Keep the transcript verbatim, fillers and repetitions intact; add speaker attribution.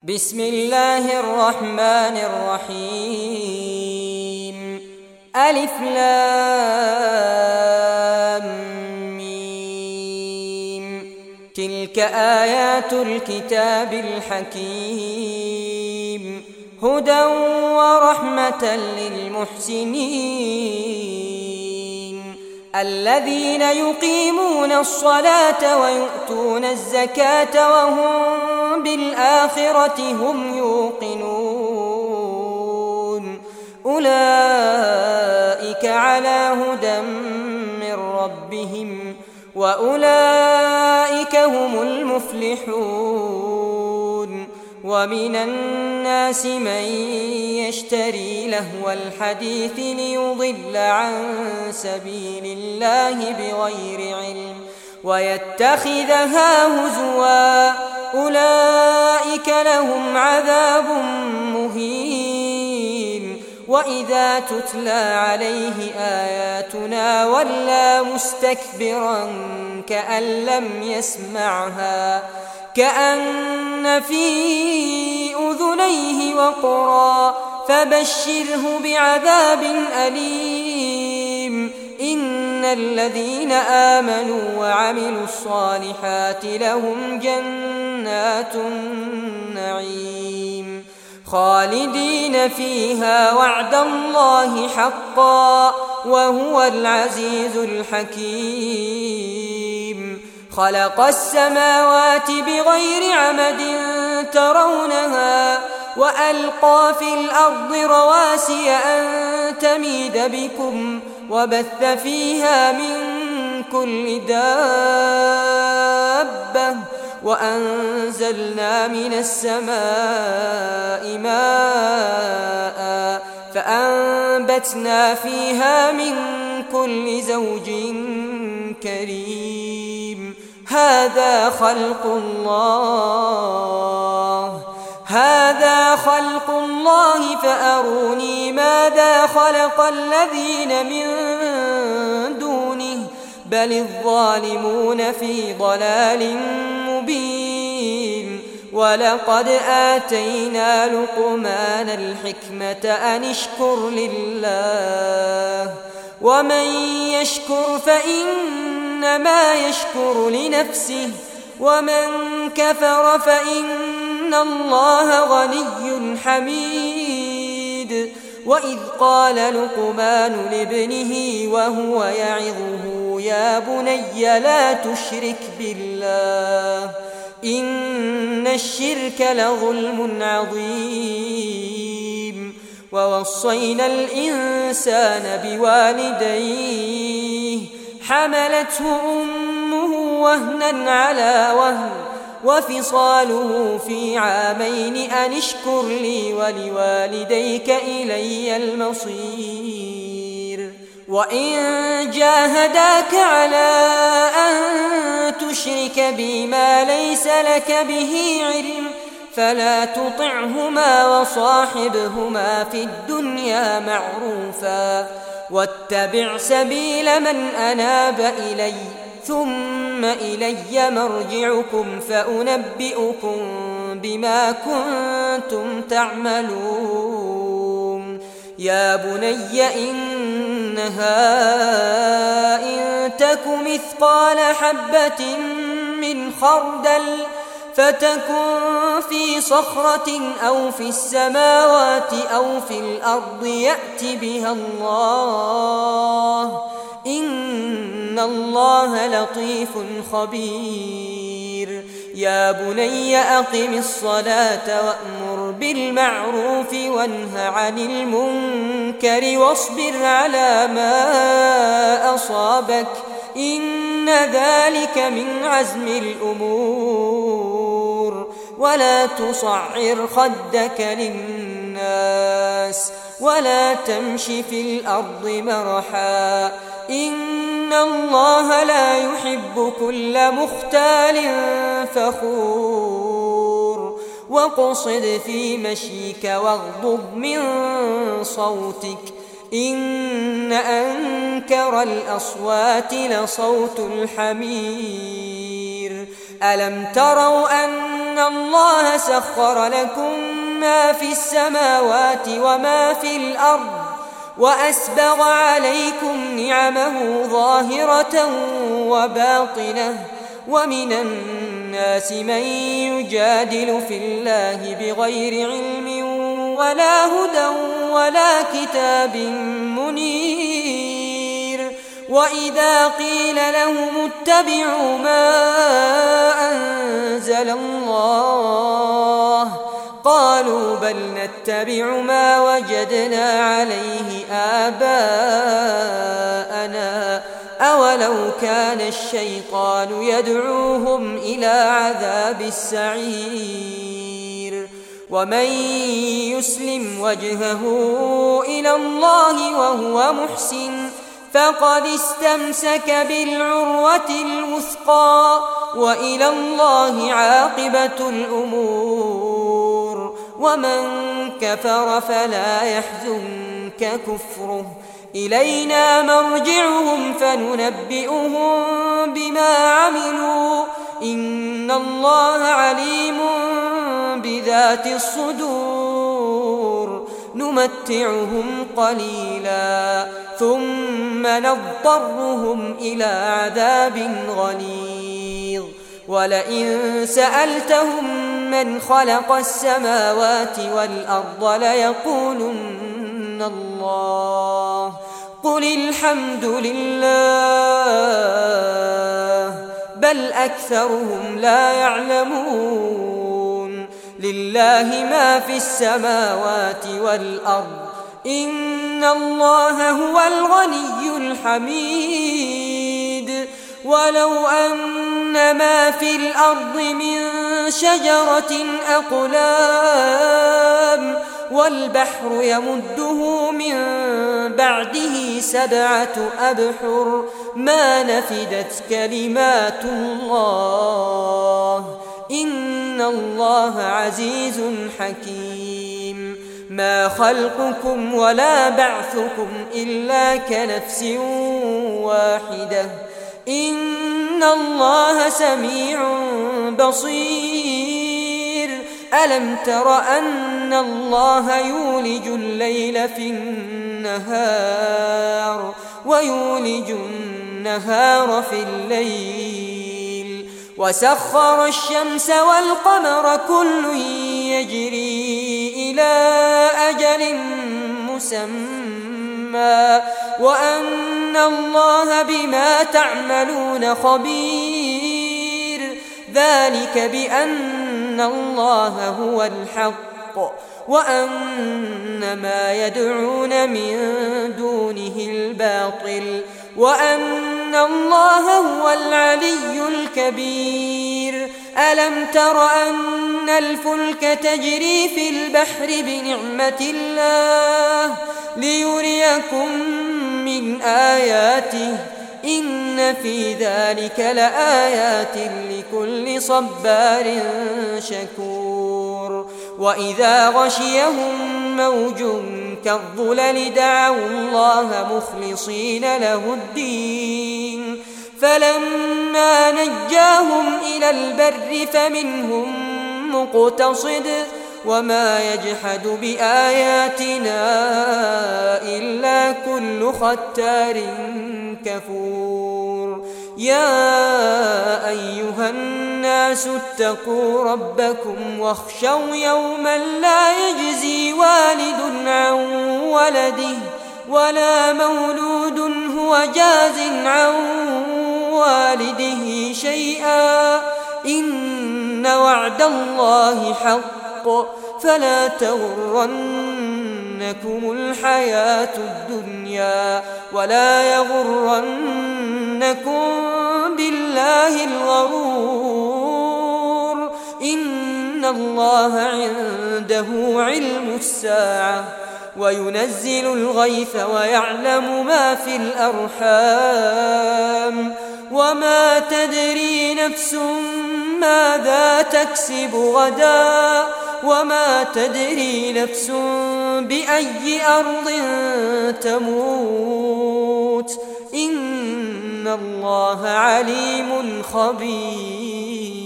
Speaker 1: بسم الله الرحمن الرحيم. ألف لام ميم. تلك آيات الكتاب الحكيم، هدى ورحمة للمحسنين الذين يقيمون الصلاة ويؤتون الزكاة وهم بالآخرة هم يوقنون. أولئك على هدى من ربهم وأولئك هم المفلحون. ومن الناس من يشتري لهو الحديث ليضل عن سبيل الله بغير علم ويتخذها هزوا، أولئك لهم عذاب مهين. وإذا تتلى عليه آياتنا ولى مستكبرا كأن لم يسمعها، كأن في أذنيه وقرا، فبشره بعذاب أليم. إن الذين آمنوا وعملوا الصالحات لهم جنات النعيم خالدين فيها، وعد الله حقا وهو العزيز الحكيم. خلق السماوات بغير عمد ترونها وألقى في الأرض رواسي أن تميد بكم وبث فيها من كل دابة وأنزلنا من السماء ماء فأنبتنا فيها من كل زوج كريم. هذا خلق الله هذا خلق الله فأروني ماذا خلق الذين من دونه بل الظالمون في ضلال مبين. ولقد آتينا لقمان الحكمة أن اشكر لله، ومن يشكر فإنما يشكر لنفسه، ومن كفر فإن الله غني حميد. وإذ قال لقمان لابنه وهو يعظه يا بني لا تشرك بالله إن الشرك لظلم عظيم. ووصينا الإنسان بوالديه حملته أمه وهنا على وهن وفصاله في عامين أن اشكر لي ولوالديك إلي المصير. وإن جاهداك على أن تشرك بي ما ليس لك به علم فلا تطعهما وصاحبهما في الدنيا معروفا، واتبع سبيل من أناب إلي ثم إلي مرجعكم فأنبئكم بما كنتم تعملون. يا بني إنها إن تك مثقال حبة من خردل فتكن في صخرة أو في السماوات أو في الأرض يأت بها الله، إن الله لطيف خبير. يا بني أقم الصلاة وأمر بالمعروف وانه عن المنكر واصبر على ما أصابك إن ذلك من عزم الأمور. ولا تصعر خدك للناس ولا تمش في الأرض مرحا إن الله لا يحب كل مختال فخور. واقصد في مشيك واغضض من صوتك إن أنكر الأصوات لصوت الحمير. ألم تروا أن أن الله سخر لكم ما في السماوات وما في الأرض وأسبغ عليكم نعمه ظاهرة وباطنة ومن الناس من يجادل في الله بغير علم ولا هدى ولا كتاب منير وإذا قيل لهم اتبعوا ما أنزل الله قالوا بل نتبع ما وجدنا عليه آباءنا أولو كان الشيطان يدعوهم إلى عذاب السعير ومن يسلم وجهه إلى الله وهو محسن فقد استمسك بالعروة الوثقى وإلى الله عاقبة الأمور ومن كفر فلا يحزنك كفره إلينا مرجعهم فننبئهم بما عملوا إن الله عليم بذات الصدور نمتعهم قليلا ثم نضطرهم إلى عذاب غليظ ولئن سألتهم من خلق السماوات والأرض ليقولن الله قل الحمد لله بل أكثرهم لا يعلمون لله ما في السماوات والأرض إن الله هو الغني الحميد ولو أن ما في الأرض من شجرة أقلام والبحر يمده من بعده سبعة أبحر ما نفدت كلمات الله إن الله عزيز حكيم ما خلقكم ولا بعثكم إلا كنفس واحدة إن الله سميع بصير ألم تر أن الله يولج الليل في النهار ويولج النهار في الليل وسخر الشمس والقمر كل يجري إلى أجل مسمى وأن الله بما تعملون خبير ذلك بأن الله هو الحق وأن ما يدعون من دونه الباطل وأن الله هو العلي الكبير ألم تر أن الفلك تجري في البحر بنعمة الله ليريكم من آياته إن في ذلك لآيات لكل صبار شكور وإذا غشيهم موج كالظلل دعوا الله مخلصين له الدين فلما نجاهم إلى البر فمنهم مقتصد وما يجحد بآياتنا إلا كل ختار كفور يا أيها الناس اتقوا ربكم واخشوا يوما لا يجزي والد عن ولده ولا مولود هو جاز عن والده شيئا إن وعد الله حق فلا تغرنكم الحياة الدنيا ولا يغرنكم بالله الغرور إن الله عنده علم الساعة وينزل الغيث ويعلم ما في الأرحام وما تدري نفس ماذا تكسب غدا وما تدري نفس بأي أرض تموت إن الله عليم خبير.